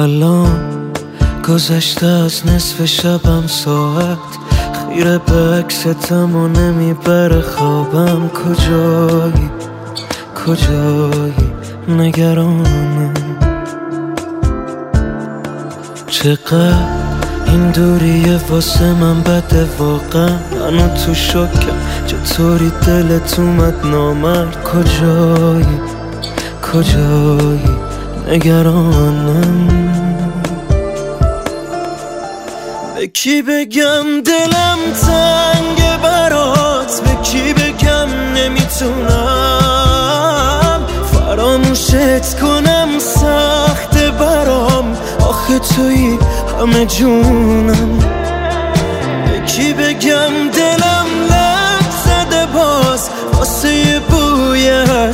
الان گذشته از نصف شبم ساعت، خیره به عکستم و نمیبره خوابم. کجایی کجایی نگرانم، چقدر این دوریه واسه من بده واقعا. منو تو شکم چطوری دلت اومد نامرد. کجایی کجایی نگرانم، به کی بگم دلم تنگ برات، به کی بگم نمیتونم فراموشت کنم، سخته برام آخه تویی همه جونم. به کی بگم دلم لب زده باز واسه یه بوی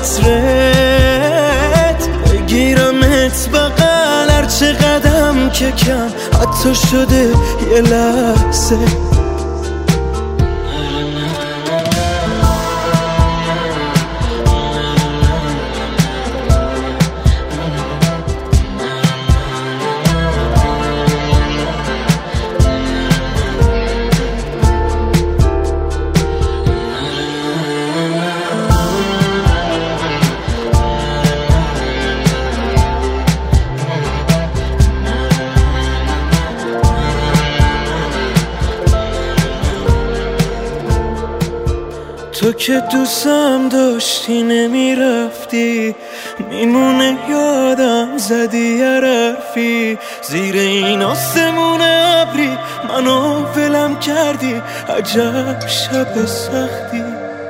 عطرت، بگیرمت بغل هرچه قدم که کم حتی شده یه لحظه. تو که دوستم داشتی نمیرفتی، میمونه یادم زدی یه حرفی، زیر این آسمون ابری منو ولم کردی. عجب شب سختی،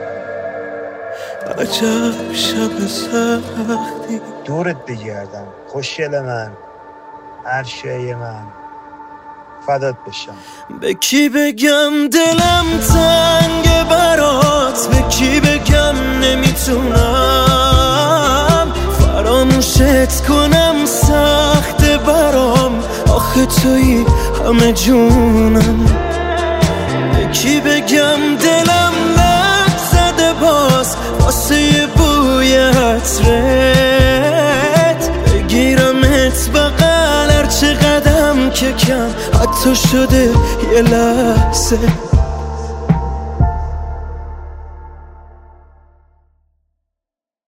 عجب شب سختی. دورت بگردم خوشگل من، هر شای من، فدات بشم. به کی بگم دلم تنگ برات، به کی بگم نمیتونم فراموشت کنم، سخته برام آخه تویی همه جونم. به کی بگم دلم لب زده باز واسه یه بوی عطرت، بگیرمت بغل هرچه قدم که کم حتی شده یه لحظه.